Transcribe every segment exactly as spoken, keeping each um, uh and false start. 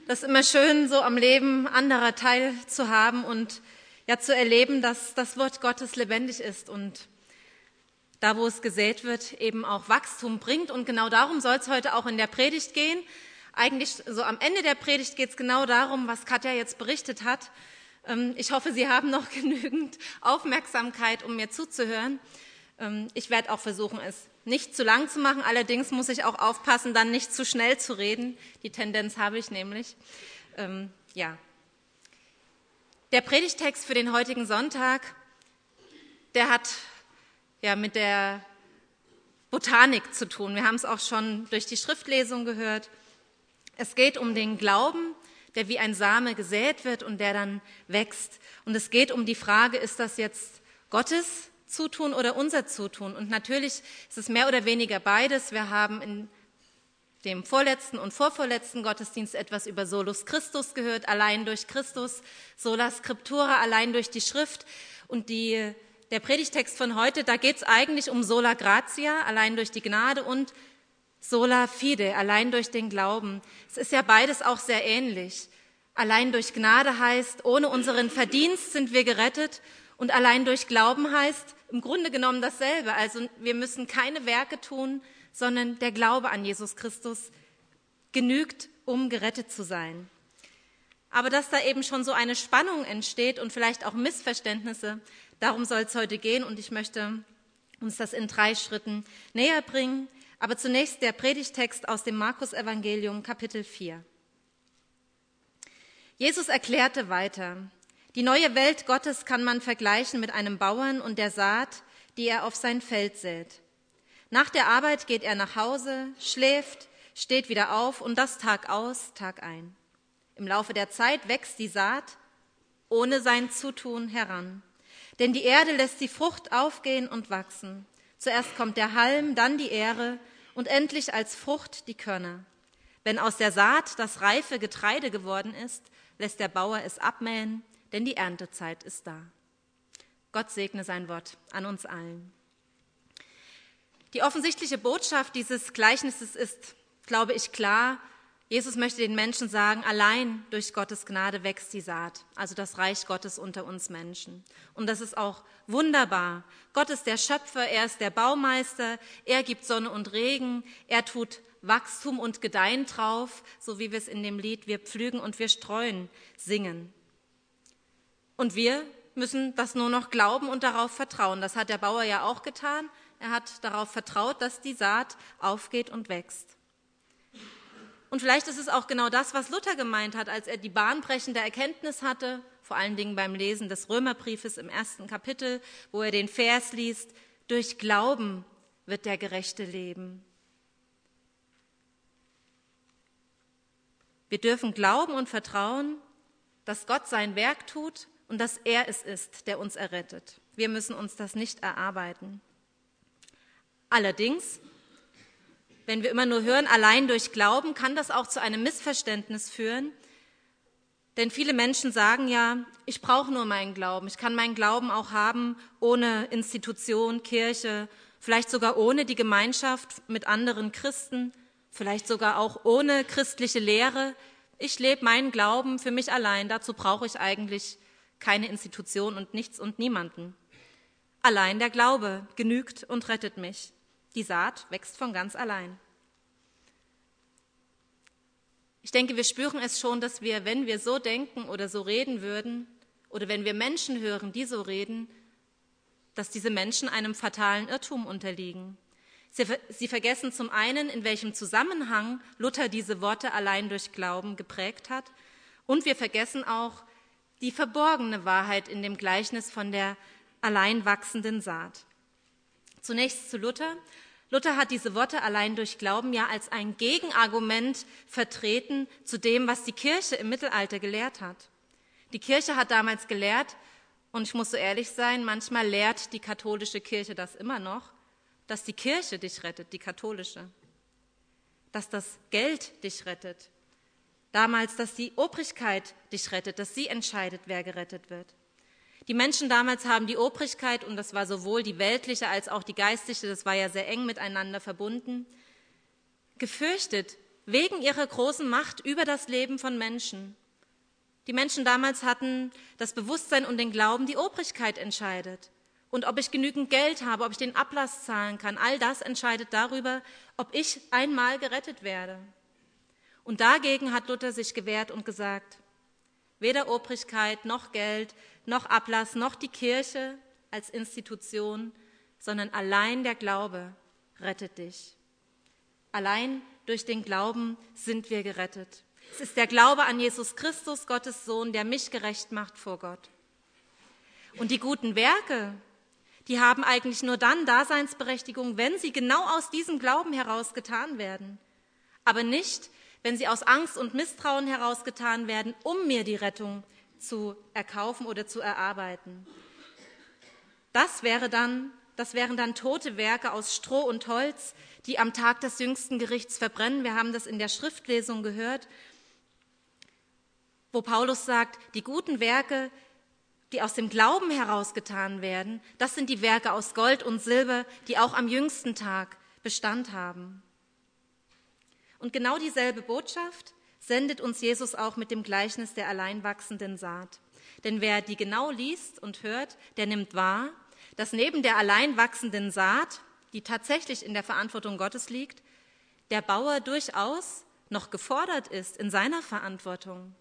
Das ist immer schön, so am Leben anderer teilzuhaben und ja zu erleben, dass das Wort Gottes lebendig ist und da, wo es gesät wird, eben auch Wachstum bringt. Und genau darum soll es heute auch in der Predigt gehen. Eigentlich so am Ende der Predigt geht es genau darum, was Katja jetzt berichtet hat. Ich hoffe, Sie haben noch genügend Aufmerksamkeit, um mir zuzuhören. Ich werde auch versuchen, es nicht zu lang zu machen. Allerdings muss ich auch aufpassen, dann nicht zu schnell zu reden. Die Tendenz habe ich nämlich. Ähm, ja. Der Predigtext für den heutigen Sonntag, der hat ja mit der Botanik zu tun. Wir haben es auch schon durch die Schriftlesung gehört. Es geht um den Glauben, der wie ein Same gesät wird und der dann wächst. Und es geht um die Frage, ist das jetzt Gottes Zutun oder unser Zutun? Und natürlich ist es mehr oder weniger beides. Wir haben in dem vorletzten und vorvorletzten Gottesdienst etwas über Solus Christus gehört, allein durch Christus, sola scriptura, allein durch die Schrift. Und die, der Predigtext von heute, da geht es eigentlich um sola gratia, allein durch die Gnade, und sola fide, allein durch den Glauben. Es ist ja beides auch sehr ähnlich. Allein durch Gnade heißt, ohne unseren Verdienst sind wir gerettet, und allein durch Glauben heißt im Grunde genommen dasselbe. Also wir müssen keine Werke tun, sondern der Glaube an Jesus Christus genügt, um gerettet zu sein. Aber dass da eben schon so eine Spannung entsteht und vielleicht auch Missverständnisse, darum soll es heute gehen, und ich möchte uns das in drei Schritten näher bringen. Aber zunächst der Predigtext aus dem Markus-Evangelium, Kapitel vier. Jesus erklärte weiter: Die neue Welt Gottes kann man vergleichen mit einem Bauern und der Saat, die er auf sein Feld sät. Nach der Arbeit geht er nach Hause, schläft, steht wieder auf, und das Tag aus, Tag ein. Im Laufe der Zeit wächst die Saat ohne sein Zutun heran. Denn die Erde lässt die Frucht aufgehen und wachsen. Zuerst kommt der Halm, dann die Ähre und endlich als Frucht die Körner. Wenn aus der Saat das reife Getreide geworden ist, lässt der Bauer es abmähen, denn die Erntezeit ist da. Gott segne sein Wort an uns allen. Die offensichtliche Botschaft dieses Gleichnisses ist, glaube ich, klar. Jesus möchte den Menschen sagen, allein durch Gottes Gnade wächst die Saat, also das Reich Gottes unter uns Menschen. Und das ist auch wunderbar. Gott ist der Schöpfer, er ist der Baumeister, er gibt Sonne und Regen, er tut Wachstum und Gedeihen drauf, so wie wir es in dem Lied Wir pflügen und wir streuen singen. Und wir müssen das nur noch glauben und darauf vertrauen. Das hat der Bauer ja auch getan. Er hat darauf vertraut, dass die Saat aufgeht und wächst. Und vielleicht ist es auch genau das, was Luther gemeint hat, als er die bahnbrechende Erkenntnis hatte, vor allen Dingen beim Lesen des Römerbriefes im ersten Kapitel, wo er den Vers liest: Durch Glauben wird der Gerechte leben. Wir dürfen glauben und vertrauen, dass Gott sein Werk tut und dass er es ist, der uns errettet. Wir müssen uns das nicht erarbeiten. Allerdings, wenn wir immer nur hören, allein durch Glauben, kann das auch zu einem Missverständnis führen. Denn viele Menschen sagen ja, ich brauche nur meinen Glauben. Ich kann meinen Glauben auch haben ohne Institution, Kirche, vielleicht sogar ohne die Gemeinschaft mit anderen Christen, vielleicht sogar auch ohne christliche Lehre. Ich lebe meinen Glauben für mich allein. Dazu brauche ich eigentlich keine Institution und nichts und niemanden. Allein der Glaube genügt und rettet mich. Die Saat wächst von ganz allein. Ich denke, wir spüren es schon, dass wir, wenn wir so denken oder so reden würden, oder wenn wir Menschen hören, die so reden, dass diese Menschen einem fatalen Irrtum unterliegen. Sie, sie vergessen zum einen, in welchem Zusammenhang Luther diese Worte allein durch Glauben geprägt hat, und wir vergessen auch die verborgene Wahrheit in dem Gleichnis von der allein wachsenden Saat. Zunächst zu Luther. Luther hat diese Worte allein durch Glauben ja als ein Gegenargument vertreten zu dem, was die Kirche im Mittelalter gelehrt hat. Die Kirche hat damals gelehrt, und ich muss so ehrlich sein, manchmal lehrt die katholische Kirche das immer noch, dass die Kirche dich rettet, die katholische, dass das Geld dich rettet, damals, dass die Obrigkeit dich rettet, dass sie entscheidet, wer gerettet wird. Die Menschen damals haben die Obrigkeit, und das war sowohl die weltliche als auch die geistliche, das war ja sehr eng miteinander verbunden, gefürchtet, wegen ihrer großen Macht über das Leben von Menschen. Die Menschen damals hatten das Bewusstsein und den Glauben, die Obrigkeit entscheidet. Und ob ich genügend Geld habe, ob ich den Ablass zahlen kann, all das entscheidet darüber, ob ich einmal gerettet werde. Und dagegen hat Luther sich gewehrt und gesagt, weder Obrigkeit noch Geld noch Ablass noch die Kirche als Institution, sondern allein der Glaube rettet dich. Allein durch den Glauben sind wir gerettet. Es ist der Glaube an Jesus Christus, Gottes Sohn, der mich gerecht macht vor Gott. Und die guten Werke, die haben eigentlich nur dann Daseinsberechtigung, wenn sie genau aus diesem Glauben heraus getan werden. Aber nicht, wenn sie aus Angst und Misstrauen heraus getan werden, um mir die Rettung zu erkaufen oder zu erarbeiten. Das wäre dann, das wären dann tote Werke aus Stroh und Holz, die am Tag des jüngsten Gerichts verbrennen. Wir haben das in der Schriftlesung gehört, wo Paulus sagt, die guten Werke, die aus dem Glauben herausgetan werden, das sind die Werke aus Gold und Silber, die auch am jüngsten Tag Bestand haben. Und genau dieselbe Botschaft sendet uns Jesus auch mit dem Gleichnis der allein wachsenden Saat. Denn wer die genau liest und hört, der nimmt wahr, dass neben der allein wachsenden Saat, die tatsächlich in der Verantwortung Gottes liegt, der Bauer durchaus noch gefordert ist in seiner Verantwortung.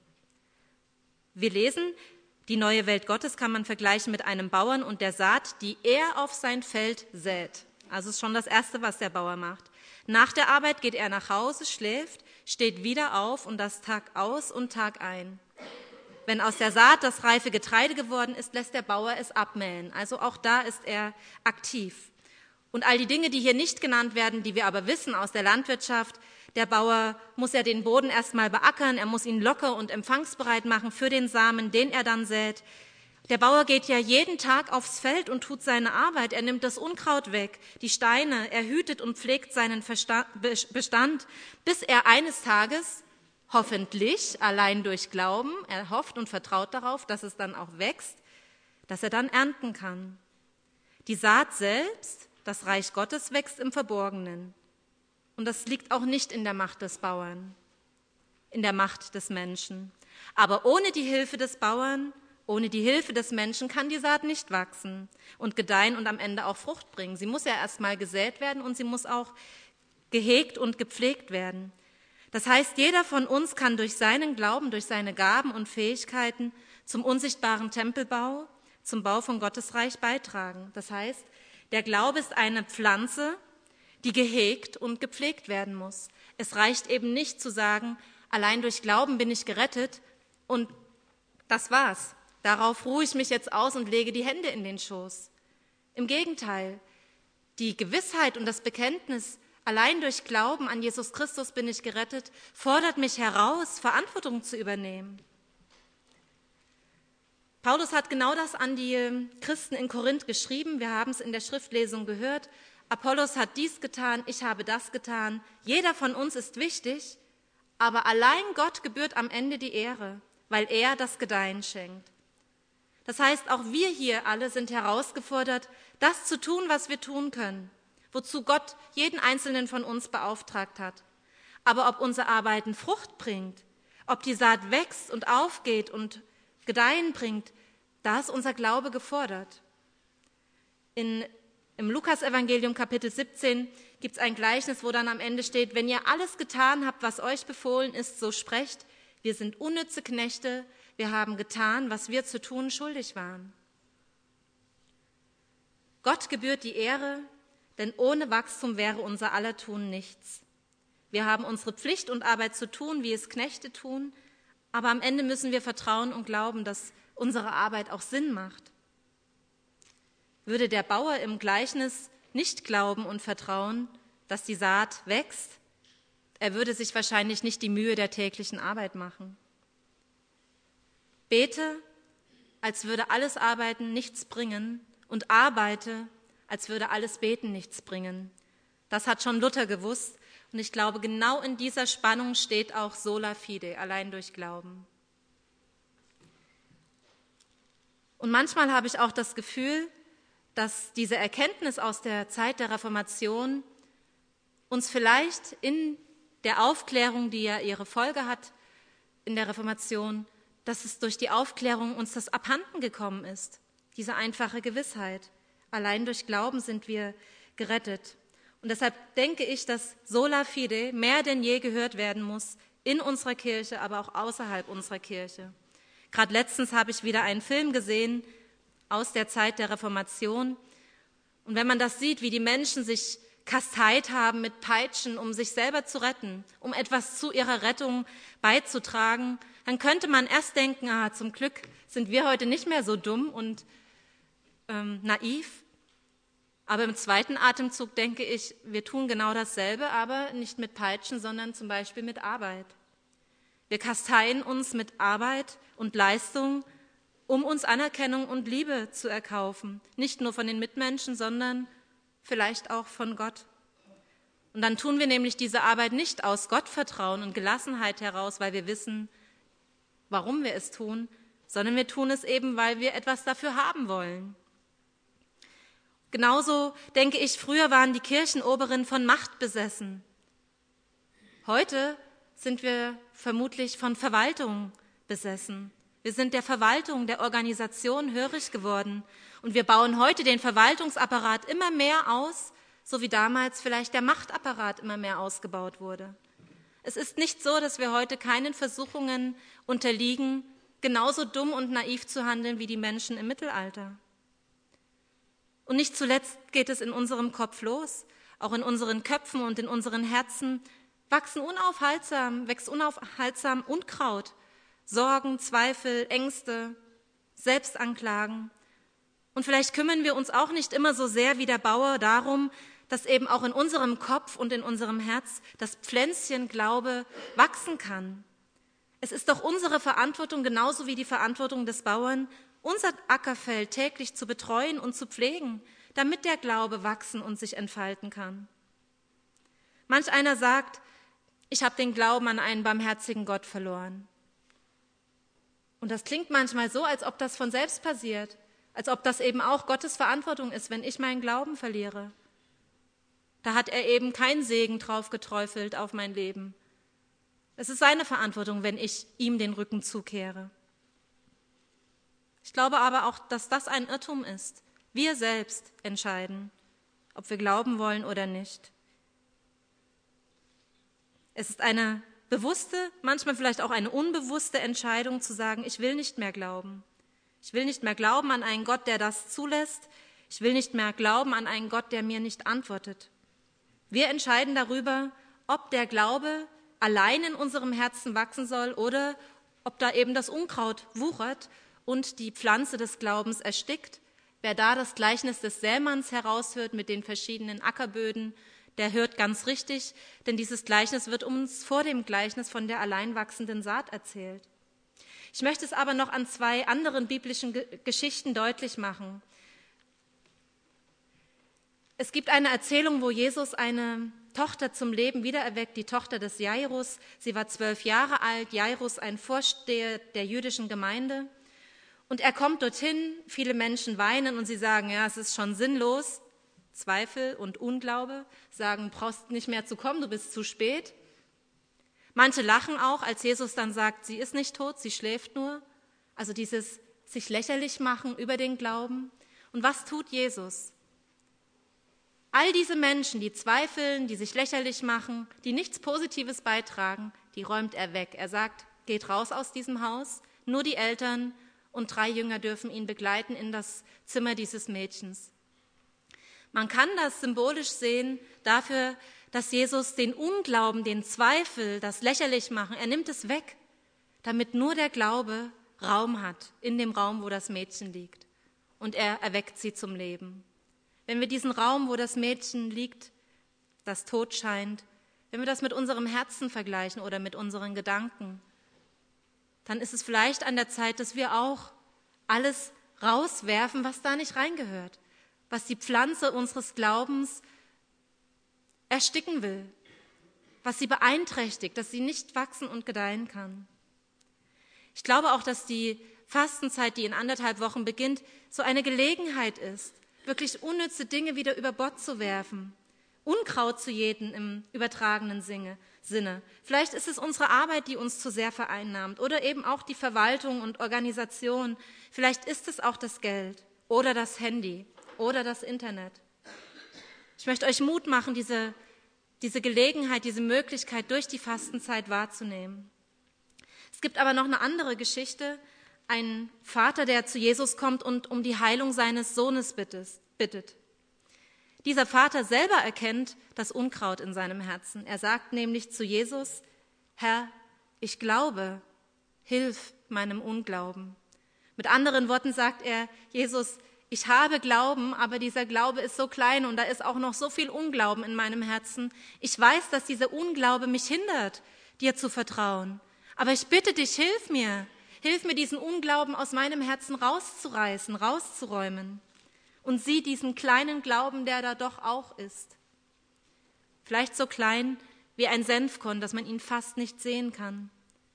Wir lesen, die neue Welt Gottes kann man vergleichen mit einem Bauern und der Saat, die er auf sein Feld sät. Also ist schon das Erste, was der Bauer macht. Nach der Arbeit geht er nach Hause, schläft, steht wieder auf und das Tag aus und Tag ein. Wenn aus der Saat das reife Getreide geworden ist, lässt der Bauer es abmähen. Also auch da ist er aktiv. Und all die Dinge, die hier nicht genannt werden, die wir aber wissen aus der Landwirtschaft, der Bauer muss ja den Boden erstmal beackern, er muss ihn locker und empfangsbereit machen für den Samen, den er dann sät. Der Bauer geht ja jeden Tag aufs Feld und tut seine Arbeit. Er nimmt das Unkraut weg, die Steine, er hütet und pflegt seinen Bestand, bis er eines Tages, hoffentlich allein durch Glauben, er hofft und vertraut darauf, dass es dann auch wächst, dass er dann ernten kann. Die Saat selbst, das Reich Gottes, wächst im Verborgenen. Und das liegt auch nicht in der Macht des Bauern, in der Macht des Menschen. Aber ohne die Hilfe des Bauern, ohne die Hilfe des Menschen kann die Saat nicht wachsen und gedeihen und am Ende auch Frucht bringen. Sie muss ja erst mal gesät werden und sie muss auch gehegt und gepflegt werden. Das heißt, jeder von uns kann durch seinen Glauben, durch seine Gaben und Fähigkeiten zum unsichtbaren Tempelbau, zum Bau von Gottes Reich beitragen. Das heißt, der Glaube ist eine Pflanze, die gehegt und gepflegt werden muss. Es reicht eben nicht zu sagen, allein durch Glauben bin ich gerettet und das war's. Darauf ruhe ich mich jetzt aus und lege die Hände in den Schoß. Im Gegenteil, die Gewissheit und das Bekenntnis, allein durch Glauben an Jesus Christus bin ich gerettet, fordert mich heraus, Verantwortung zu übernehmen. Paulus hat genau das an die Christen in Korinth geschrieben. Wir haben es in der Schriftlesung gehört. Apollos hat dies getan, ich habe das getan. Jeder von uns ist wichtig, aber allein Gott gebührt am Ende die Ehre, weil er das Gedeihen schenkt. Das heißt, auch wir hier alle sind herausgefordert, das zu tun, was wir tun können, wozu Gott jeden Einzelnen von uns beauftragt hat. Aber ob unser Arbeiten Frucht bringt, ob die Saat wächst und aufgeht und Gedeihen bringt, da ist unser Glaube gefordert. In, im Lukas-Evangelium Kapitel siebzehn gibt es ein Gleichnis, wo dann am Ende steht, wenn ihr alles getan habt, was euch befohlen ist, so sprecht, wir sind unnütze Knechte, wir haben getan, was wir zu tun schuldig waren. Gott gebührt die Ehre, denn ohne Wachstum wäre unser aller Tun nichts. Wir haben unsere Pflicht und Arbeit zu tun, wie es Knechte tun, aber am Ende müssen wir vertrauen und glauben, dass unsere Arbeit auch Sinn macht. Würde der Bauer im Gleichnis nicht glauben und vertrauen, dass die Saat wächst, er würde sich wahrscheinlich nicht die Mühe der täglichen Arbeit machen. Bete, als würde alles Arbeiten nichts bringen, und arbeite, als würde alles Beten nichts bringen. Das hat schon Luther gewusst, und ich glaube, genau in dieser Spannung steht auch sola fide, allein durch Glauben. Und manchmal habe ich auch das Gefühl, dass diese Erkenntnis aus der Zeit der Reformation uns vielleicht in der Aufklärung, die ja ihre Folge hat in der Reformation, dass es durch die Aufklärung uns das abhanden gekommen ist, diese einfache Gewissheit. Allein durch Glauben sind wir gerettet. Und deshalb denke ich, dass Sola Fide mehr denn je gehört werden muss, in unserer Kirche, aber auch außerhalb unserer Kirche. Gerade letztens habe ich wieder einen Film gesehen aus der Zeit der Reformation. Und wenn man das sieht, wie die Menschen sich kasteit haben mit Peitschen, um sich selber zu retten, um etwas zu ihrer Rettung beizutragen, dann könnte man erst denken, ah, zum Glück sind wir heute nicht mehr so dumm und ähm, naiv. Aber im zweiten Atemzug denke ich, wir tun genau dasselbe, aber nicht mit Peitschen, sondern zum Beispiel mit Arbeit. Wir kasteien uns mit Arbeit und Leistung, um uns Anerkennung und Liebe zu erkaufen. Nicht nur von den Mitmenschen, sondern vielleicht auch von Gott. Und dann tun wir nämlich diese Arbeit nicht aus Gottvertrauen und Gelassenheit heraus, weil wir wissen, warum wir es tun, sondern wir tun es eben, weil wir etwas dafür haben wollen. Genauso denke ich, früher waren die Kirchenoberen von Macht besessen. Heute sind wir vermutlich von Verwaltung besessen. Wir sind der Verwaltung, der Organisation hörig geworden. Und wir bauen heute den Verwaltungsapparat immer mehr aus, so wie damals vielleicht der Machtapparat immer mehr ausgebaut wurde. Es ist nicht so, dass wir heute keinen Versuchungen unterliegen, genauso dumm und naiv zu handeln wie die Menschen im Mittelalter. Und nicht zuletzt geht es in unserem Kopf los, auch in unseren Köpfen und in unseren Herzen wachsen unaufhaltsam, wächst unaufhaltsam Unkraut, Sorgen, Zweifel, Ängste, Selbstanklagen. Und vielleicht kümmern wir uns auch nicht immer so sehr wie der Bauer darum, dass eben auch in unserem Kopf und in unserem Herz das Pflänzchen Glaube wachsen kann. Es ist doch unsere Verantwortung, genauso wie die Verantwortung des Bauern, unser Ackerfeld täglich zu betreuen und zu pflegen, damit der Glaube wachsen und sich entfalten kann. Manch einer sagt, ich habe den Glauben an einen barmherzigen Gott verloren. Und das klingt manchmal so, als ob das von selbst passiert, als ob das eben auch Gottes Verantwortung ist, wenn ich meinen Glauben verliere. Da hat er eben keinen Segen drauf geträufelt auf mein Leben. Es ist seine Verantwortung, wenn ich ihm den Rücken zukehre. Ich glaube aber auch, dass das ein Irrtum ist. Wir selbst entscheiden, ob wir glauben wollen oder nicht. Es ist eine bewusste, manchmal vielleicht auch eine unbewusste Entscheidung zu sagen, ich will nicht mehr glauben. Ich will nicht mehr glauben an einen Gott, der das zulässt. Ich will nicht mehr glauben an einen Gott, der mir nicht antwortet. Wir entscheiden darüber, ob der Glaube allein in unserem Herzen wachsen soll oder ob da eben das Unkraut wuchert und die Pflanze des Glaubens erstickt. Wer da das Gleichnis des Sämanns heraushört mit den verschiedenen Ackerböden, der hört ganz richtig, denn dieses Gleichnis wird uns vor dem Gleichnis von der allein wachsenden Saat erzählt. Ich möchte es aber noch an zwei anderen biblischen Geschichten deutlich machen. Es gibt eine Erzählung, wo Jesus eine Tochter zum Leben wiedererweckt, die Tochter des Jairus. Sie war zwölf Jahre alt, Jairus ein Vorsteher der jüdischen Gemeinde. Und er kommt dorthin, viele Menschen weinen und sie sagen, ja, es ist schon sinnlos, Zweifel und Unglaube, sagen, brauchst nicht mehr zu kommen, du bist zu spät. Manche lachen auch, als Jesus dann sagt, sie ist nicht tot, sie schläft nur. Also dieses sich lächerlich machen über den Glauben. Und was tut Jesus? All diese Menschen, die zweifeln, die sich lächerlich machen, die nichts Positives beitragen, die räumt er weg. Er sagt, geht raus aus diesem Haus, nur die Eltern und drei Jünger dürfen ihn begleiten in das Zimmer dieses Mädchens. Man kann das symbolisch sehen dafür, dass Jesus den Unglauben, den Zweifel, das Lächerlichmachen, er nimmt es weg, damit nur der Glaube Raum hat in dem Raum, wo das Mädchen liegt. Und er erweckt sie zum Leben. Wenn wir diesen Raum, wo das Mädchen liegt, das tot scheint, wenn wir das mit unserem Herzen vergleichen oder mit unseren Gedanken, dann ist es vielleicht an der Zeit, dass wir auch alles rauswerfen, was da nicht reingehört, was die Pflanze unseres Glaubens ersticken will, was sie beeinträchtigt, dass sie nicht wachsen und gedeihen kann. Ich glaube auch, dass die Fastenzeit, die in anderthalb Wochen beginnt, so eine Gelegenheit ist, wirklich unnütze Dinge wieder über Bord zu werfen, Unkraut zu jäten im übertragenen Sinne. Vielleicht ist es unsere Arbeit, die uns zu sehr vereinnahmt oder eben auch die Verwaltung und Organisation. Vielleicht ist es auch das Geld oder das Handy oder das Internet. Ich möchte euch Mut machen, diese, diese Gelegenheit, diese Möglichkeit durch die Fastenzeit wahrzunehmen. Es gibt aber noch eine andere Geschichte, ein Vater, der zu Jesus kommt und um die Heilung seines Sohnes bittet. Dieser Vater selber erkennt das Unkraut in seinem Herzen. Er sagt nämlich zu Jesus: Herr, ich glaube, hilf meinem Unglauben. Mit anderen Worten sagt er: Jesus, ich habe Glauben, aber dieser Glaube ist so klein und da ist auch noch so viel Unglauben in meinem Herzen. Ich weiß, dass dieser Unglaube mich hindert, dir zu vertrauen. Aber ich bitte dich, hilf mir. Hilf mir, diesen Unglauben aus meinem Herzen rauszureißen, rauszuräumen. Und sieh diesen kleinen Glauben, der da doch auch ist. Vielleicht so klein wie ein Senfkorn, dass man ihn fast nicht sehen kann.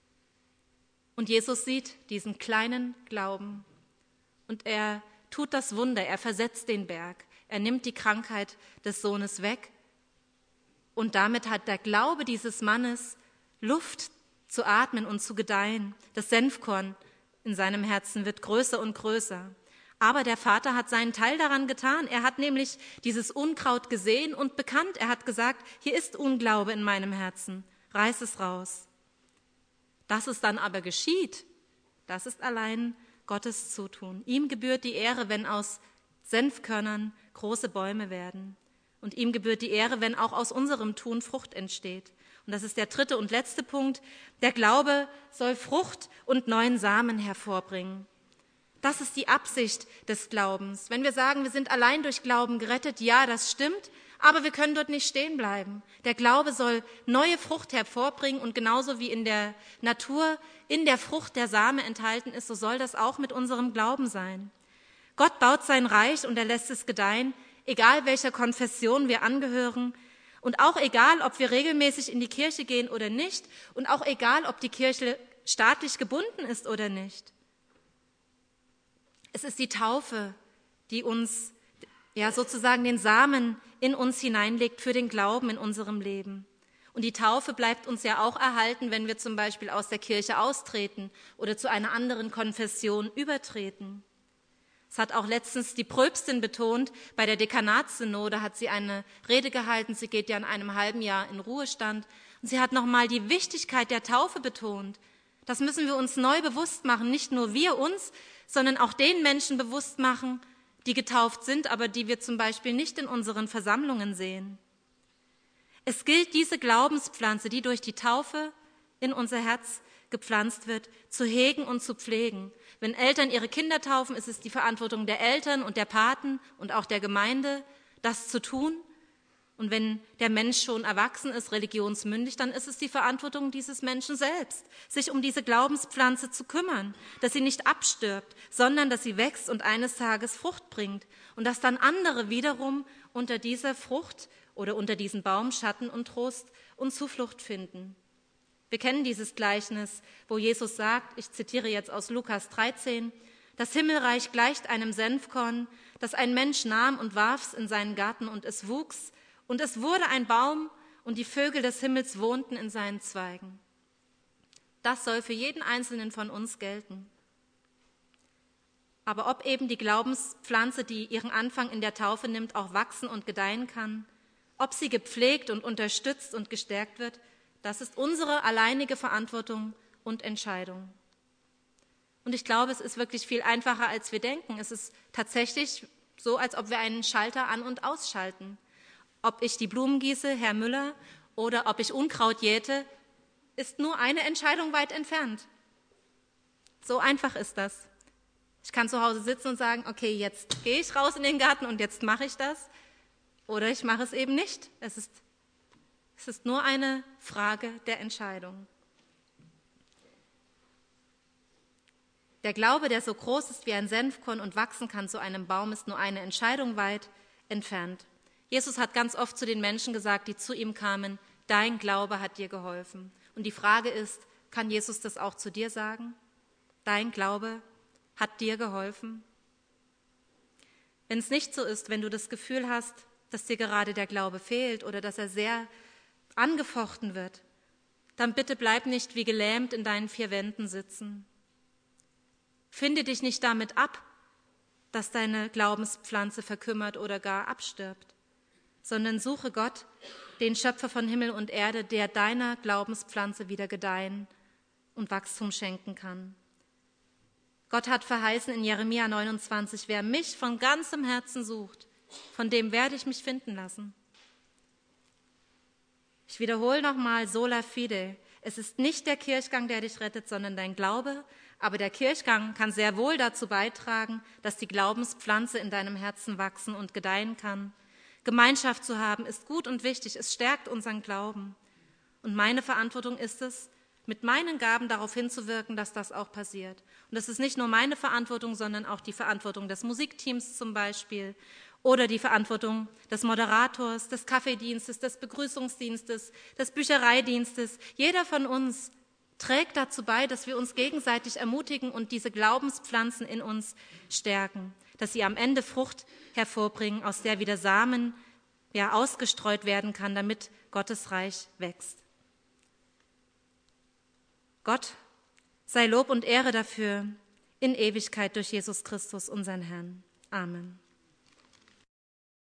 Und Jesus sieht diesen kleinen Glauben. Und er tut das Wunder, er versetzt den Berg. Er nimmt die Krankheit des Sohnes weg. Und damit hat der Glaube dieses Mannes Luft zu atmen und zu gedeihen. Das Senfkorn in seinem Herzen wird größer und größer. Aber der Vater hat seinen Teil daran getan. Er hat nämlich dieses Unkraut gesehen und bekannt. Er hat gesagt, hier ist Unglaube in meinem Herzen. Reiß es raus. Dass es dann aber geschieht, das ist allein Gottes Zutun. Ihm gebührt die Ehre, wenn aus Senfkörnern große Bäume werden. Und ihm gebührt die Ehre, wenn auch aus unserem Tun Frucht entsteht. Und das ist der dritte und letzte Punkt. Der Glaube soll Frucht und neuen Samen hervorbringen. Das ist die Absicht des Glaubens. Wenn wir sagen, wir sind allein durch Glauben gerettet, ja, das stimmt, aber wir können dort nicht stehen bleiben. Der Glaube soll neue Frucht hervorbringen und genauso wie in der Natur in der Frucht der Same enthalten ist, so soll das auch mit unserem Glauben sein. Gott baut sein Reich und er lässt es gedeihen, egal welcher Konfession wir angehören und auch egal, ob wir regelmäßig in die Kirche gehen oder nicht und auch egal, ob die Kirche staatlich gebunden ist oder nicht. Es ist die Taufe, die uns ja sozusagen den Samen in uns hineinlegt für den Glauben in unserem Leben. Und die Taufe bleibt uns ja auch erhalten, wenn wir zum Beispiel aus der Kirche austreten oder zu einer anderen Konfession übertreten. Es hat auch letztens die Pröpstin betont, bei der Dekanatssynode hat sie eine Rede gehalten, sie geht ja in einem halben Jahr in Ruhestand, und sie hat nochmal die Wichtigkeit der Taufe betont. Das müssen wir uns neu bewusst machen, nicht nur wir uns, sondern auch den Menschen bewusst machen, die getauft sind, aber die wir zum Beispiel nicht in unseren Versammlungen sehen. Es gilt, diese Glaubenspflanze, die durch die Taufe in unser Herz gepflanzt wird, zu hegen und zu pflegen. Wenn Eltern ihre Kinder taufen, ist es die Verantwortung der Eltern und der Paten und auch der Gemeinde, das zu tun. Und wenn der Mensch schon erwachsen ist, religionsmündig, dann ist es die Verantwortung dieses Menschen selbst, sich um diese Glaubenspflanze zu kümmern, dass sie nicht abstirbt, sondern dass sie wächst und eines Tages Frucht bringt und dass dann andere wiederum unter dieser Frucht oder unter diesem Baum Schatten und Trost und Zuflucht finden. Wir kennen dieses Gleichnis, wo Jesus sagt, ich zitiere jetzt aus Lukas dreizehn, das Himmelreich gleicht einem Senfkorn, das ein Mensch nahm und warf's in seinen Garten und es wuchs, und es wurde ein Baum und die Vögel des Himmels wohnten in seinen Zweigen. Das soll für jeden Einzelnen von uns gelten. Aber ob eben die Glaubenspflanze, die ihren Anfang in der Taufe nimmt, auch wachsen und gedeihen kann, ob sie gepflegt und unterstützt und gestärkt wird, das ist unsere alleinige Verantwortung und Entscheidung. Und ich glaube, es ist wirklich viel einfacher, als wir denken. Es ist tatsächlich so, als ob wir einen Schalter an- und ausschalten. Ob ich die Blumen gieße, Herr Müller, oder ob ich Unkraut jäte, ist nur eine Entscheidung weit entfernt. So einfach ist das. Ich kann zu Hause sitzen und sagen, okay, jetzt gehe ich raus in den Garten und jetzt mache ich das. Oder ich mache es eben nicht. Es ist, es ist nur eine Frage der Entscheidung. Der Glaube, der so groß ist wie ein Senfkorn und wachsen kann zu einem Baum, ist nur eine Entscheidung weit entfernt. Jesus hat ganz oft zu den Menschen gesagt, die zu ihm kamen, dein Glaube hat dir geholfen. Und die Frage ist, kann Jesus das auch zu dir sagen? Dein Glaube hat dir geholfen? Wenn es nicht so ist, wenn du das Gefühl hast, dass dir gerade der Glaube fehlt oder dass er sehr angefochten wird, dann bitte bleib nicht wie gelähmt in deinen vier Wänden sitzen. Finde dich nicht damit ab, dass deine Glaubenspflanze verkümmert oder gar abstirbt, sondern suche Gott, den Schöpfer von Himmel und Erde, der deiner Glaubenspflanze wieder gedeihen und Wachstum schenken kann. Gott hat verheißen in Jeremia neunundzwanzig, wer mich von ganzem Herzen sucht, von dem werde ich mich finden lassen. Ich wiederhole nochmal, sola fide. Es ist nicht der Kirchgang, der dich rettet, sondern dein Glaube. Aber der Kirchgang kann sehr wohl dazu beitragen, dass die Glaubenspflanze in deinem Herzen wachsen und gedeihen kann. Gemeinschaft zu haben ist gut und wichtig. Es stärkt unseren Glauben. Und meine Verantwortung ist es, mit meinen Gaben darauf hinzuwirken, dass das auch passiert. Und das ist nicht nur meine Verantwortung, sondern auch die Verantwortung des Musikteams zum Beispiel oder die Verantwortung des Moderators, des Kaffeedienstes, des Begrüßungsdienstes, des Büchereidienstes. Jeder von uns trägt dazu bei, dass wir uns gegenseitig ermutigen und diese Glaubenspflanzen in uns stärken, dass sie am Ende Frucht hervorbringen, aus der wieder Samen ja, ausgestreut werden kann, damit Gottes Reich wächst. Gott sei Lob und Ehre dafür in Ewigkeit durch Jesus Christus, unseren Herrn. Amen.